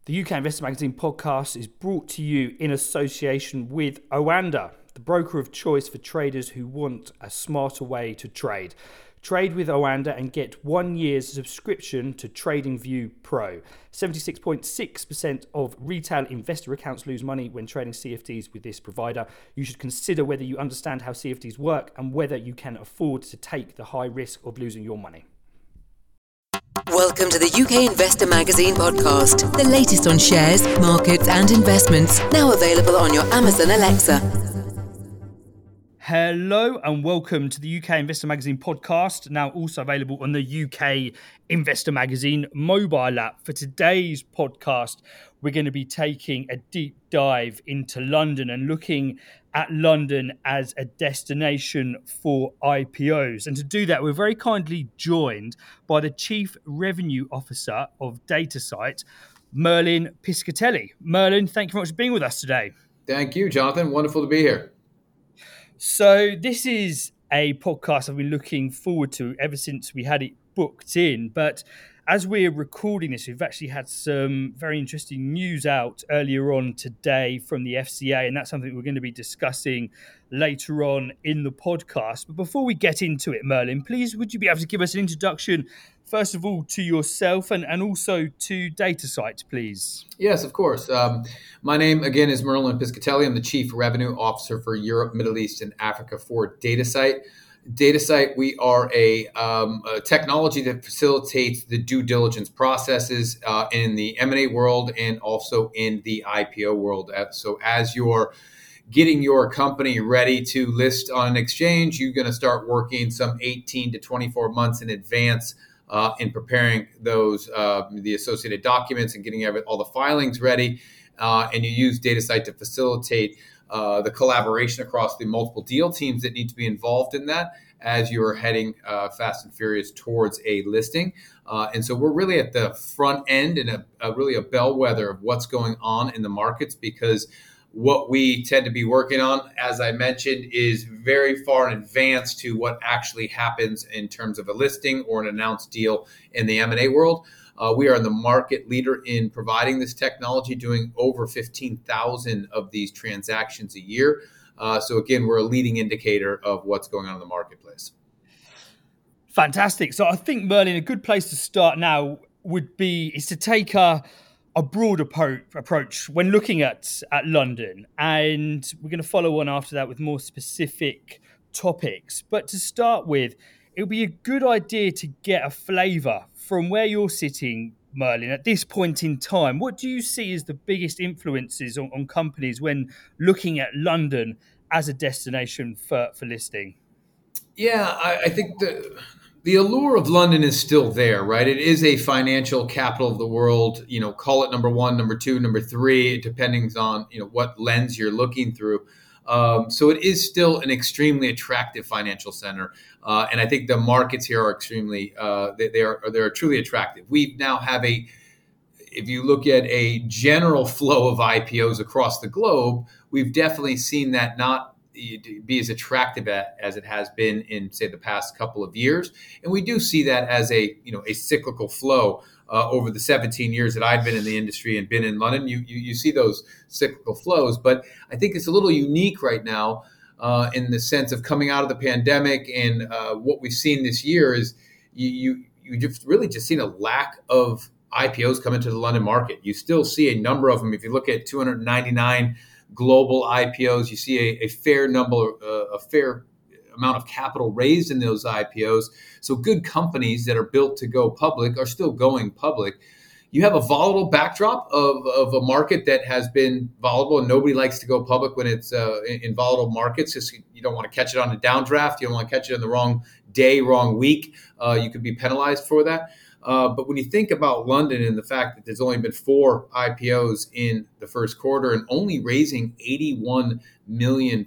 The UK Investor Magazine podcast is brought to you in association with Oanda, the broker of choice for traders who want a smarter way to trade. Trade with Oanda and get 1 year's subscription to TradingView Pro. 76.6% of retail investor accounts lose money when trading CFDs with this provider. You should consider whether you understand how CFDs work and whether you can afford to take the high risk of losing your money. Welcome to the UK Investor Magazine podcast, the latest on shares, markets and investments, now available on your Amazon Alexa. Hello and welcome to the UK Investor Magazine podcast, now also available on the UK Investor Magazine mobile app. For today's podcast, we're going to be taking a deep dive into London and looking at London as a destination for IPOs. And to do that, we're very kindly joined by the Chief Revenue Officer of Datasite, Merlin Piscatelli. Merlin, thank you very much for being with us today. Thank you, Jonathan. Wonderful to be here. So this is a podcast I've been looking forward to ever since we had it booked in. But as we're recording this, we've actually had some very interesting news out earlier on today from the FCA, and that's something we're going to be discussing later on in the podcast. But before we get into it, Merlin, please would you be able to give us an introduction, first of all, to yourself and also to Datasite, please? Yes, of course. My name, again, is Merlin Piscatelli. I'm the Chief Revenue Officer for Europe, Middle East, and Africa for Datasite. Datasite, we are a technology that facilitates the due diligence processes in the M&A world and also in the IPO world. So as you're getting your company ready to list on an exchange, you're going to start working some 18 to 24 months in advance in preparing those the associated documents and getting all the filings ready. And you use Datasite to facilitate the collaboration across the multiple deal teams that need to be involved in that as you are heading fast and furious towards a listing. And so we're really at the front end and really a bellwether of what's going on in the markets, because what we tend to be working on, as I mentioned, is very far in advance to what actually happens in terms of a listing or an announced deal in the M&A world. We are the market leader in providing this technology, doing over 15,000 of these transactions a year. So again, we're a leading indicator of what's going on in the marketplace. Fantastic. So I think, Merlin, a good place to start now is to take a broad approach when looking at London. And we're going to follow on after that with more specific topics. But to start with, it would be a good idea to get a flavour from where you're sitting, Merlin, at this point in time. What do you see as the biggest influences on companies when looking at London as a destination for listing? Yeah, I think the allure of London is still there, right? It is a financial capital of the world. Call it number one, number two, number three, depending on what lens you're looking through. So it is still an extremely attractive financial center, and I think the markets here are extremely they're truly attractive. We now have if you look at a general flow of IPOs across the globe, we've definitely seen that not be as attractive as it has been in, say, the past couple of years. And we do see that as a cyclical flow over the 17 years that I've been in the industry and been in London. You see those cyclical flows, but I think it's a little unique right now in the sense of coming out of the pandemic, and what we've seen this year is you just really just seen a lack of IPOs come into the London market. You still see a number of them. If you look at 299 global IPOs, you see a fair amount of capital raised in those IPOs. So good companies that are built to go public are still going public. You have a volatile backdrop of a market that has been volatile, and nobody likes to go public when it's in volatile markets. Just, you don't want to catch it on a downdraft. You don't want to catch it on the wrong day, wrong week. You could be penalized for that. But when you think about London and the fact that there's only been 4 IPOs in the first quarter and only raising £81 million,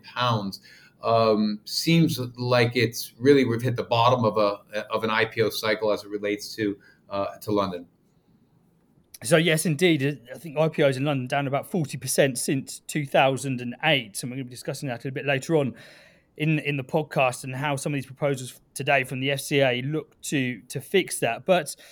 seems like we've hit the bottom of an IPO cycle as it relates to London. So yes, indeed. I think IPOs in London down about 40% since 2008. And we're going to be discussing that a little bit later on in the podcast and how some of these proposals today from the FCA look to fix that. But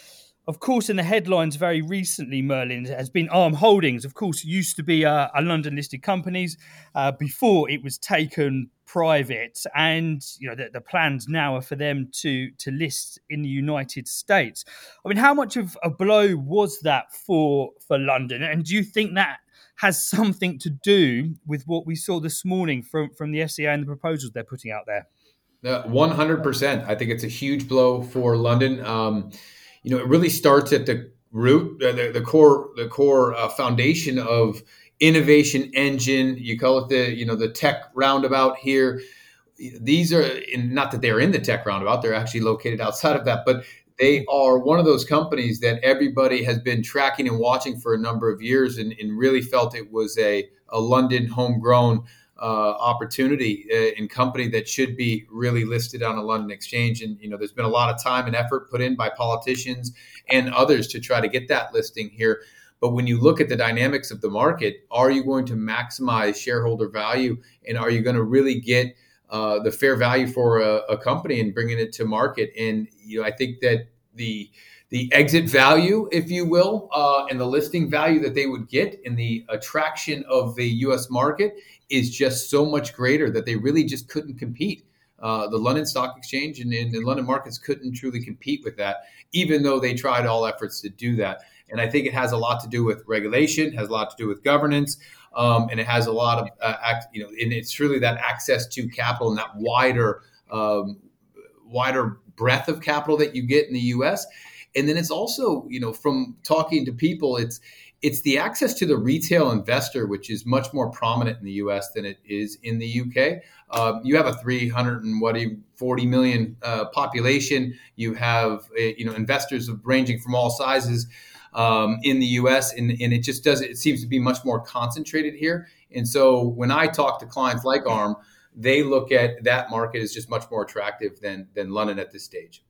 Of course, in the headlines very recently, Merlin, has been Arm Holdings. Of course, used to be a London-listed company before it was taken private, and the plans now are for them to list in the United States. I mean, how much of a blow was that for London? And do you think that has something to do with what we saw this morning from the FCA and the proposals they're putting out there? 100%. I think it's a huge blow for London. It really starts at the root, the core foundation of innovation engine. You call it the tech roundabout here. These are not that they're in the tech roundabout; they're actually located outside of that. But they are one of those companies that everybody has been tracking and watching for a number of years, and really felt it was a London homegrown opportunity and company that should be really listed on a London exchange. And there's been a lot of time and effort put in by politicians and others to try to get that listing here. But when you look at the dynamics of the market, are you going to maximize shareholder value, and are you going to really get the fair value for a company and bringing it to market? And I think that the exit value, if you will, and the listing value that they would get in the attraction of the U.S. market is just so much greater that they really just couldn't compete. The London Stock Exchange and the London markets couldn't truly compete with that, even though they tried all efforts to do that. And I think it has a lot to do with regulation, has a lot to do with governance, and it has a lot of, and it's really that access to capital and that wider breadth of capital that you get in the U.S. And then it's also, from talking to people, it's the access to the retail investor, which is much more prominent in the U.S. than it is in the U.K. You have a 340 million population. You have investors ranging from all sizes in the U.S. and it just it seems to be much more concentrated here. And so when I talk to clients like ARM, they look at that market as just much more attractive than London at this stage.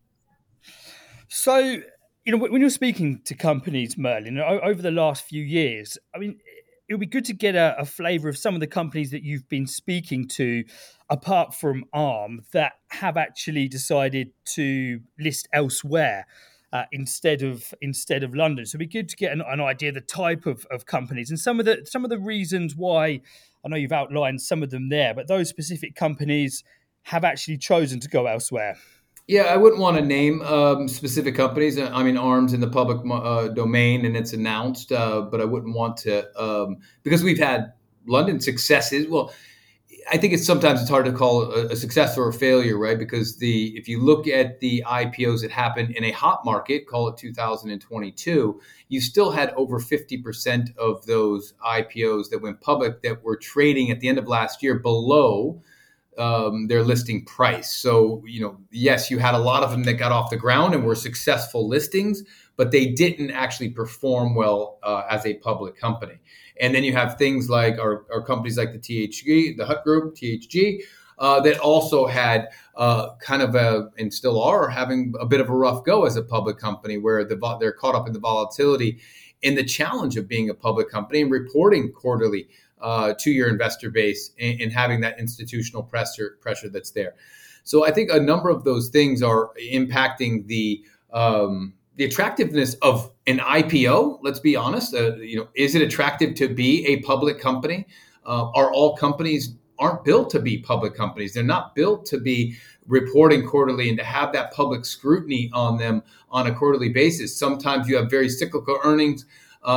So, when you're speaking to companies, Merlin, over the last few years, I mean, it would be good to get a flavour of some of the companies that you've been speaking to, apart from ARM, that have actually decided to list elsewhere instead of London. So it'd be good to get an idea of the type of companies and some of the reasons why. I know you've outlined some of them there, but those specific companies have actually chosen to go elsewhere. Yeah, I wouldn't want to name specific companies. I mean, ARM's in the public domain and it's announced, but I wouldn't want to because we've had London successes. Well, I think sometimes it's hard to call a success or a failure, right? Because if you look at the IPOs that happened in a hot market, call it 2022, you still had over 50% of those IPOs that went public that were trading at the end of last year below their listing price. So, yes, you had a lot of them that got off the ground and were successful listings, but they didn't actually perform well as a public company. And then you have things like our companies like the THG, the Hut Group, THG, that also had kind of and still are having a bit of a rough go as a public company, where they're caught up in the volatility and the challenge of being a public company and reporting quarterly to your investor base and having that institutional pressure that's there. So I think a number of those things are impacting the attractiveness of an IPO. Let's be honest. Is it attractive to be a public company? Are all companies aren't built to be public companies? They're not built to be reporting quarterly and to have that public scrutiny on them on a quarterly basis. Sometimes you have very cyclical earnings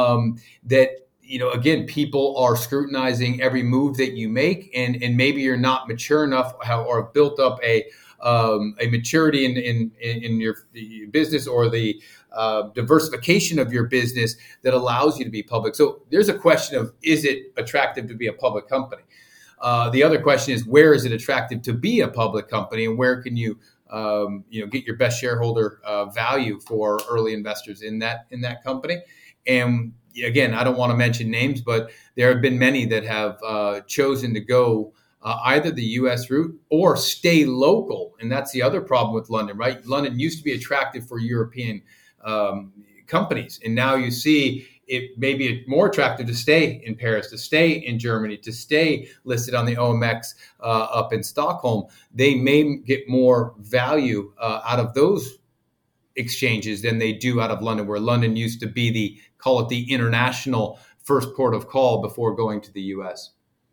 that, again, people are scrutinizing every move that you make, and maybe you're not mature enough or have built up a maturity in your business or the diversification of your business that allows you to be public. So there's a question of, is it attractive to be a public company? The other question is, where is it attractive to be a public company, and where can you get your best shareholder value for early investors in that company? And again, I don't want to mention names, but there have been many that have chosen to go either the U.S. route or stay local. And that's the other problem with London, right? London used to be attractive for European companies. And now you see it may be more attractive to stay in Paris, to stay in Germany, to stay listed on the OMX up in Stockholm. They may get more value out of those exchanges than they do out of London, where London used to be the international first port of call before going to the US.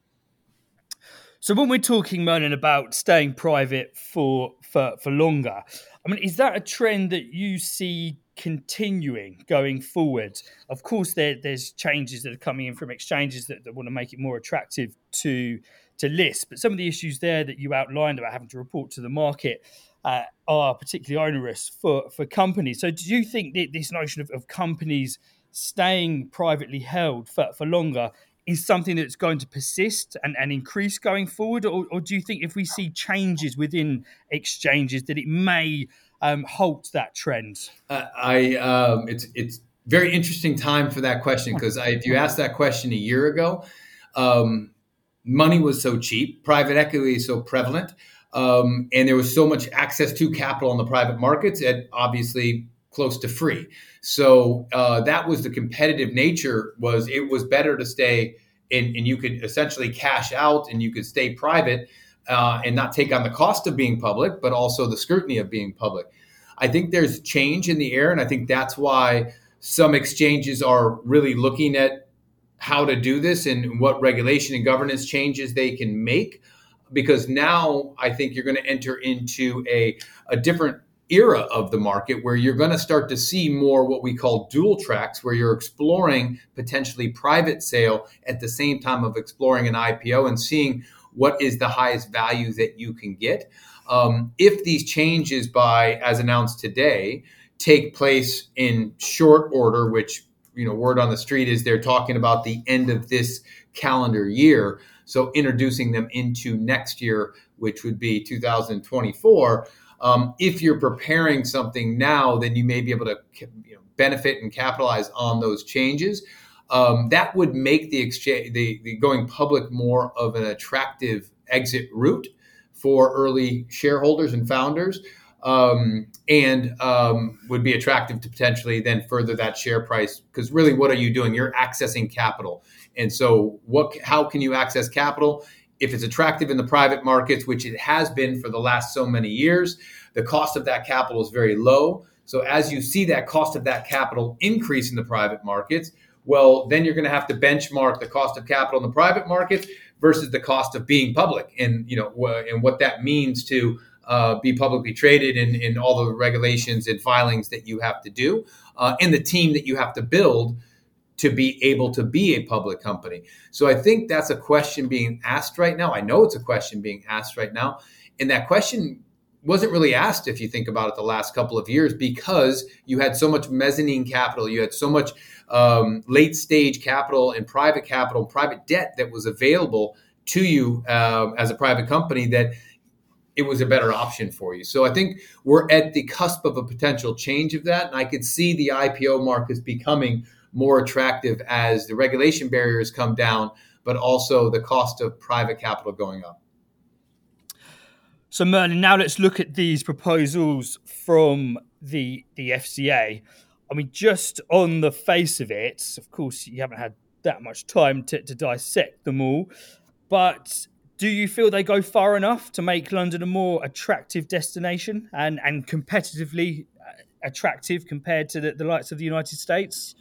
So when we're talking, Merlin, about staying private for longer, I mean, is that a trend that you see continuing going forward? Of course, there's changes that are coming in from exchanges that want to make it more attractive to list, but some of the issues there that you outlined about having to report to the market are particularly onerous for companies. So do you think that this notion of companies staying privately held for longer is something that's going to persist and increase going forward? Or do you think if we see changes within exchanges that it may halt that trend? It's very interesting time for that question, because if you asked that question a year ago, money was so cheap, private equity is so prevalent, and there was so much access to capital in the private markets at obviously close to free. So that was the competitive nature. It was better to stay and you could essentially cash out and you could stay private and not take on the cost of being public, but also the scrutiny of being public. I think there's change in the air, and I think that's why some exchanges are really looking at how to do this and what regulation and governance changes they can make, because now I think you're going to enter into a different era of the market where you're going to start to see more what we call dual tracks, where you're exploring potentially private sale at the same time of exploring an IPO and seeing what is the highest value that you can get. If these changes as announced today, take place in short order, which, word on the street is they're talking about the end of this calendar year, so introducing them into next year, which would be 2024. If you're preparing something now, then you may be able to benefit and capitalize on those changes. That would make the going public more of an attractive exit route for early shareholders and founders, and would be attractive to potentially then further that share price. Because really, what are you doing? You're accessing capital. And so how can you access capital? If it's attractive in the private markets, which it has been for the last so many years, the cost of that capital is very low. So as you see that cost of that capital increase in the private markets, well, then you're going to have to benchmark the cost of capital in the private markets versus the cost of being public, and and what that means to be publicly traded, and all the regulations and filings that you have to do, and the team that you have to build to be able to be a public company. So I think that's a question being asked right now. I know it's a question being asked right now. And that question wasn't really asked, if you think about it, the last couple of years, because you had so much mezzanine capital, you had so much late stage capital and private debt that was available to you as a private company, that it was a better option for you. So I think we're at the cusp of a potential change of that. And I could see the IPO markets becoming more attractive as the regulation barriers come down, but also the cost of private capital going up. So Merlin, now let's look at these proposals from the FCA. I mean, just on the face of it, of course, you haven't had that much time to dissect them all, but do you feel they go far enough to make London a more attractive destination and competitively attractive compared to the likes of the United States?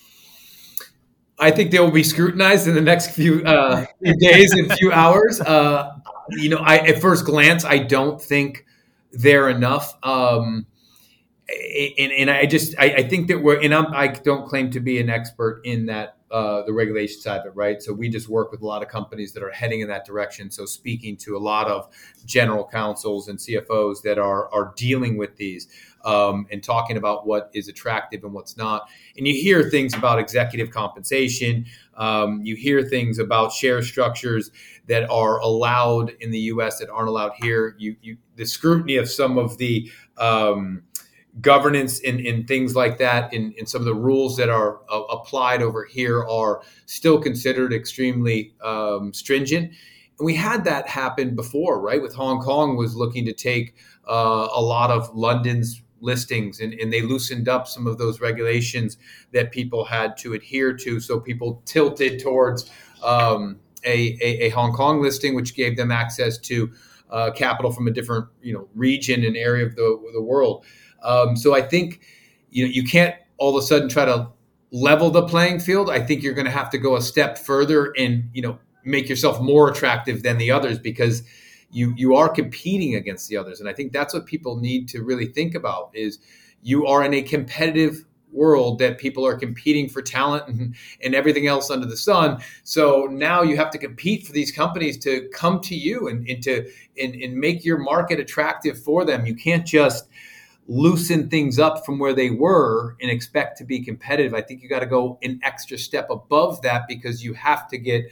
I think they will be scrutinized in the next few days and few hours. At first glance, I don't think they're enough. And I think that I don't claim to be an expert in that, the regulation side of it, right? So we just work with a lot of companies that are heading in that direction. So speaking to a lot of general counsels and CFOs that are dealing with these, and talking about what is attractive and what's not. And you hear things about executive compensation. You hear things about share structures that are allowed in the U.S. that aren't allowed here. The scrutiny of some of the governance in things like that, in some of the rules that are applied over here are still considered extremely stringent. And we had that happen before, right? With Hong Kong was looking to take a lot of London's listings, and they loosened up some of those regulations that people had to adhere to. So people tilted towards a Hong Kong listing, which gave them access to capital from a different region and area of the world. So I think you can't all of a sudden try to level the playing field. I think you're going to have to go a step further and make yourself more attractive than the others, because you are competing against the others. And I think that's what people need to really think about, is you are in a competitive world that people are competing for talent and everything else under the sun. So now you have to compete for these companies to come to you and make your market attractive for them. You can't just loosen things up from where they were and expect to be competitive. I think you got to go an extra step above that, because you have to get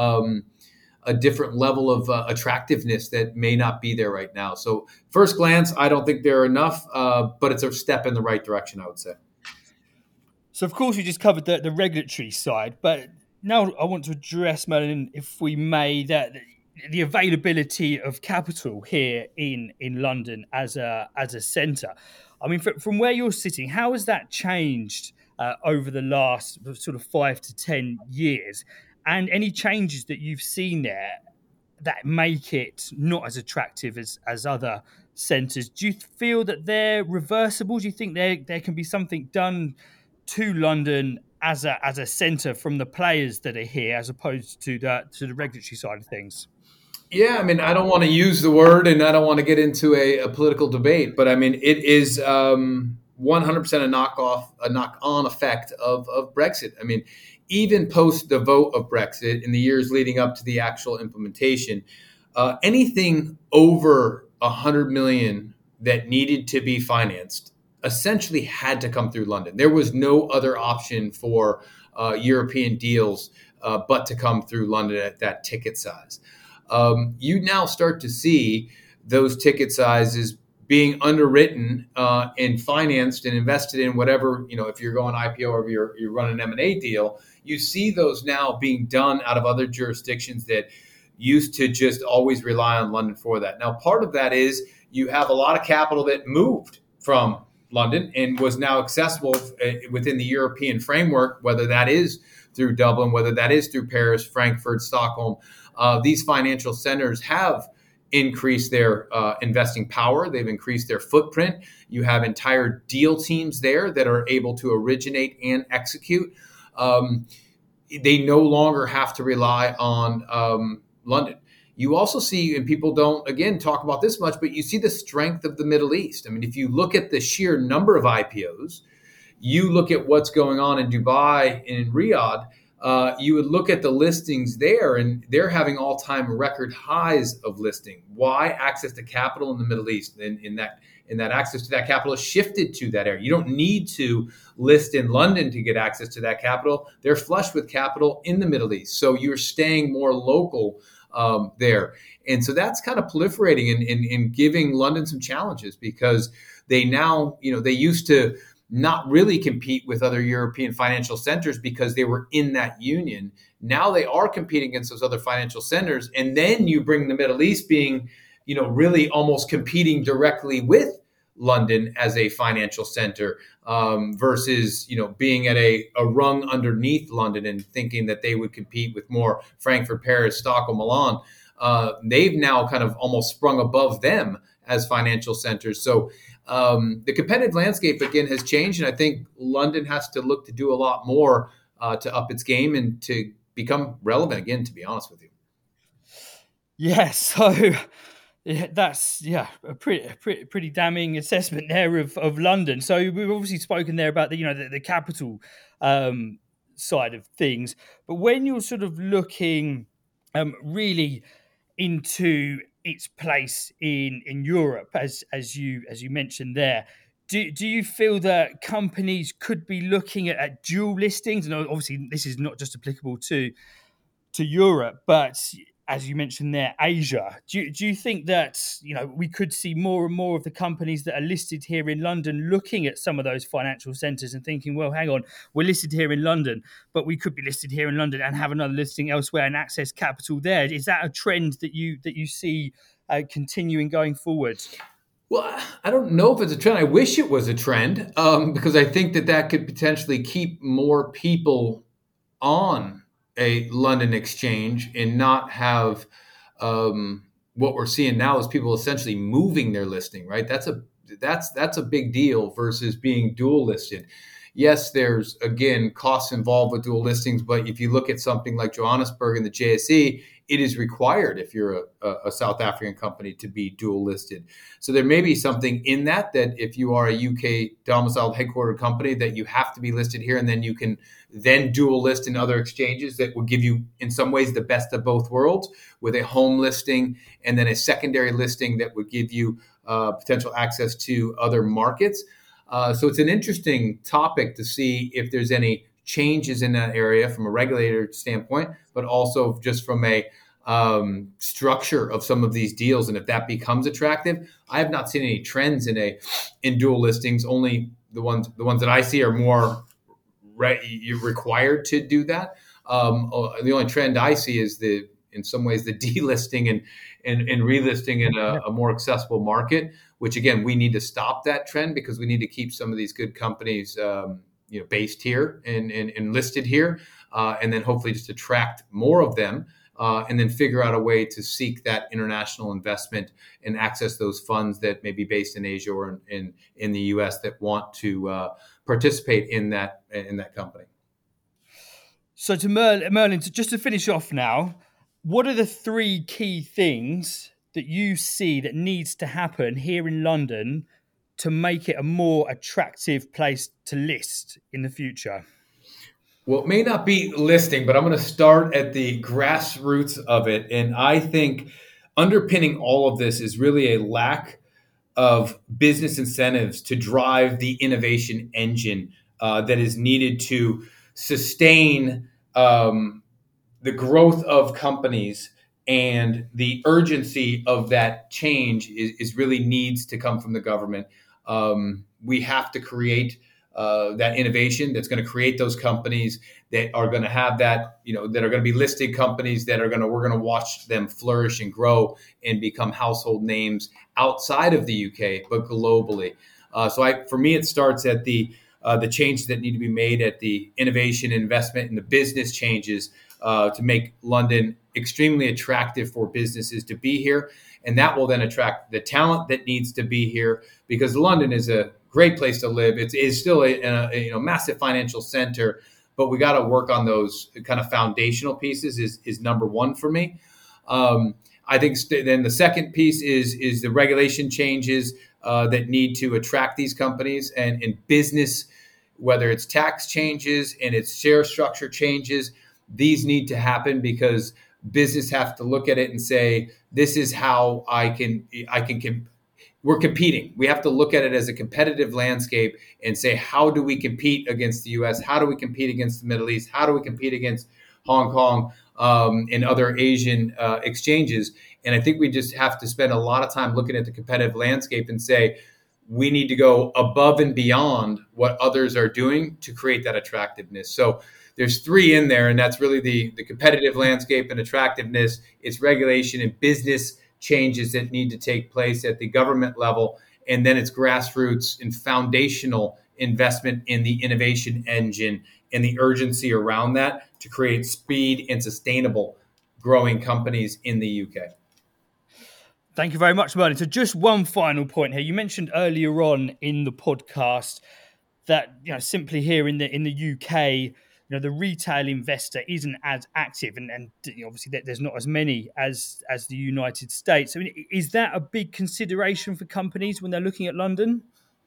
a different level of attractiveness that may not be there right now. So first glance, I don't think they're enough, but it's a step in the right direction, I would say. So, of course, we just covered the regulatory side, but now I want to address, Merlin, if we may, that the availability of capital here in London as a centre. I mean, from where you're sitting, how has that changed over the last sort of 5 to 10 years? And any changes that you've seen there that make it not as attractive as other centres? Do you feel that they're reversible? Do you think there can be something done to London as a centre from the players that are here, as opposed to the regulatory side of things? Yeah, I mean, I don't want to use the word, and I don't want to get into a political debate, but I mean, it is 100% a knock-on effect of Brexit. I mean, even post the vote of Brexit in the years leading up to the actual implementation, anything over 100 million that needed to be financed essentially had to come through London. There was no other option for European deals but to come through London at that ticket size. You now start to see those ticket sizes being underwritten and financed and invested in whatever, if you're going IPO or if you're running an M&A deal, you see those now being done out of other jurisdictions that used to just always rely on London for that. Now, part of that is you have a lot of capital that moved from London and was now accessible within the European framework, whether that is through Dublin, whether that is through Paris, Frankfurt, Stockholm. These financial centers have increased their investing power. They've increased their footprint. You have entire deal teams there that are able to originate and execute. They no longer have to rely on London. You also see, and people don't, again, talk about this much, but you see the strength of the Middle East. I mean, if you look at the sheer number of IPOs, you look at what's going on in Dubai and in Riyadh, you would look at the listings there, and they're having all-time record highs of listing. Why? Access to capital in the Middle East, and in that access to that capital is shifted to that area. You don't need to list in London to get access to that capital. They're flush with capital in the Middle East, so you're staying more local there. And so that's kind of proliferating and giving London some challenges, because they now, they used to not really compete with other European financial centers because they were in that union. Now they are competing against those other financial centers. And then you bring the Middle East being, really almost competing directly with London as a financial center versus, being at a rung underneath London and thinking that they would compete with more Frankfurt, Paris, Stockholm, Milan. They've now kind of almost sprung above them as financial centers. So the competitive landscape, again, has changed. And I think London has to look to do a lot more to up its game and to become relevant again, to be honest with you. Yeah, so that's a pretty damning assessment there of London. So we've obviously spoken there about the capital side of things, but when you're sort of looking really into its place in Europe, as you mentioned there, do you feel that companies could be looking at dual listings? And obviously, this is not just applicable to Europe, but as you mentioned there, Asia. Do you think that we could see more and more of the companies that are listed here in London looking at some of those financial centres and thinking, well, hang on, we're listed here in London, but we could be listed here in London and have another listing elsewhere and access capital there? Is that a trend that you see continuing going forward? Well, I don't know if it's a trend. I wish it was a trend because I think that could potentially keep more people on a London exchange and not have what we're seeing now is people essentially moving their listing, right? That's that's a big deal versus being dual listed. Yes, there's, again, costs involved with dual listings, but if you look at something like Johannesburg and the JSE, it is required if you're a South African company to be dual listed. So there may be something in that if you are a UK domiciled headquartered company, that you have to be listed here, and then you can then dual list in other exchanges that will give you, in some ways, the best of both worlds, with a home listing and then a secondary listing that would give you potential access to other markets. So it's an interesting topic to see if there's any changes in that area from a regulator standpoint, but also just from a structure of some of these deals, and if that becomes attractive. I have not seen any trends in dual listings. Only the ones that I see are more you're required to do that. The only trend I see is in some ways the delisting and relisting in a more accessible market, which, again, we need to stop that trend, because we need to keep some of these good companies based here and listed here, and then hopefully just attract more of them, and then figure out a way to seek that international investment and access those funds that may be based in Asia or in the US that want to participate in that company. So to Merlin, just to finish off now, what are the three key things that you see that needs to happen here in London to make it a more attractive place to list in the future? Well, it may not be listing, but I'm going to start at the grassroots of it. And I think underpinning all of this is really a lack of business incentives to drive the innovation engine that is needed to sustain the growth of companies, and the urgency of that change is really needs to come from the government. We have to create that innovation that's going to create those companies that are going to have that, that are going to be listed companies that we're going to watch them flourish and grow and become household names outside of the UK, but globally. For me, it starts at the changes that need to be made at the innovation, investment, and the business changes to make London extremely attractive for businesses to be here. And that will then attract the talent that needs to be here, because London is a great place to live. It is still a massive financial center, but we got to work on those kind of foundational pieces is number one for me. I think then the second piece is the regulation changes that need to attract these companies, and business, whether it's tax changes and it's share structure changes. These need to happen because business have to look at it and say, this is how I can we're competing. We have to look at it as a competitive landscape and say, how do we compete against the US? How do we compete against the Middle East? How do we compete against Hong Kong and other Asian exchanges? And I think we just have to spend a lot of time looking at the competitive landscape and say, we need to go above and beyond what others are doing to create that attractiveness. So there's three in there, and that's really the competitive landscape and attractiveness. It's regulation and business changes that need to take place at the government level. And then it's grassroots and foundational investment in the innovation engine and the urgency around that to create speed and sustainable growing companies in the UK. Thank you very much, Merlin. So just one final point here. You mentioned earlier on in the podcast that, simply here in the UK, the retail investor isn't as active, and obviously there's not as many as the United States. I mean, is that a big consideration for companies when they're looking at London?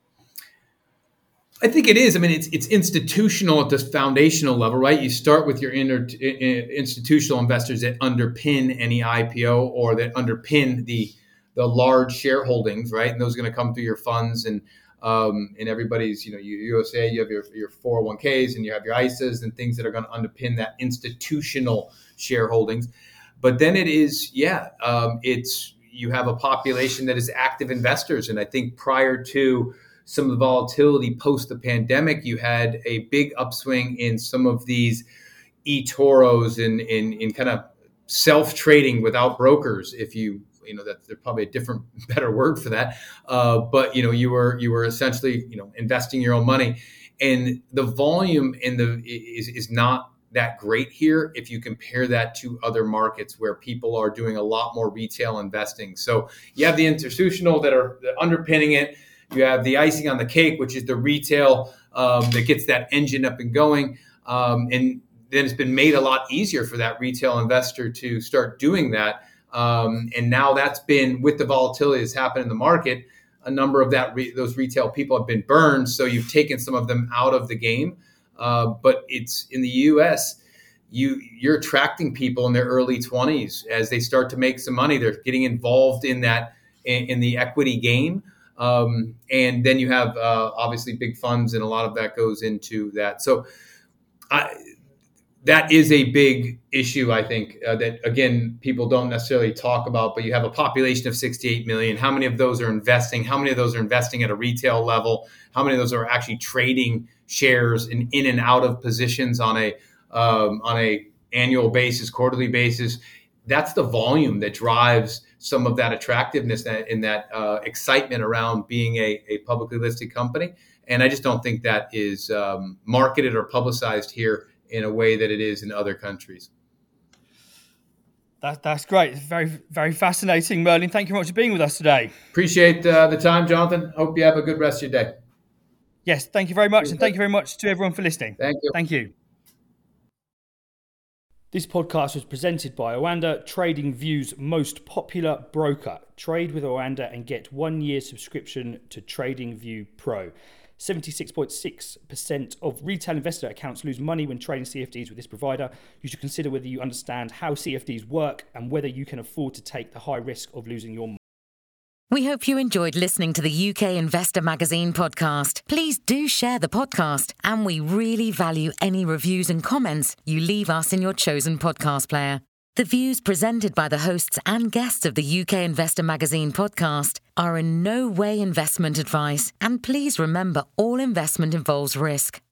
I think it is. I mean, it's institutional at this foundational level, right? You start with your institutional investors that underpin any IPO or that underpin the large shareholdings, right? And those are going to come through your funds and everybody's, your USA, you have your 401ks and you have your ISAs and things that are going to underpin that institutional shareholdings. But then it is, you have a population that is active investors. And I think prior to some of the volatility post the pandemic, you had a big upswing in some of these eToros and in kind of self-trading without brokers. If that's probably a different, better word for that. But you were essentially investing your own money, and the volume is not that great here if you compare that to other markets where people are doing a lot more retail investing. So you have the institutional that are underpinning it. You have the icing on the cake, which is the retail that gets that engine up and going. And then it's been made a lot easier for that retail investor to start doing that. And now that's been, with the volatility that's happened in the market, a number of those retail people have been burned. So you've taken some of them out of the game. But it's in the U.S., you're attracting people in their early 20s as they start to make some money. They're getting involved in the equity game. And then you have obviously big funds, and a lot of that goes into that. So that is a big issue, I think, that, again, people don't necessarily talk about, but you have a population of 68 million. How many of those are investing? How many of those are investing at a retail level? How many of those are actually trading shares in and out of positions on a annual basis, quarterly basis? That's the volume that drives some of that attractiveness and that excitement around being a publicly listed company. And I just don't think that is marketed or publicized here in a way that it is in other countries. That's great. It's very, very fascinating, Merlin. Thank you very much for being with us today. Appreciate the time, Jonathan. Hope you have a good rest of your day. Yes, thank you very much. And thank you very much to everyone for listening. Thank you. Thank you. This podcast was presented by Oanda, TradingView's most popular broker. Trade with Oanda and get 1 year subscription to TradingView Pro. 76.6% of retail investor accounts lose money when trading CFDs with this provider. You should consider whether you understand how CFDs work and whether you can afford to take the high risk of losing your money. We hope you enjoyed listening to the UK Investor Magazine podcast. Please do share the podcast, and we really value any reviews and comments you leave us in your chosen podcast player. The views presented by the hosts and guests of the UK Investor Magazine podcast are in no way investment advice, and please remember all investment involves risk.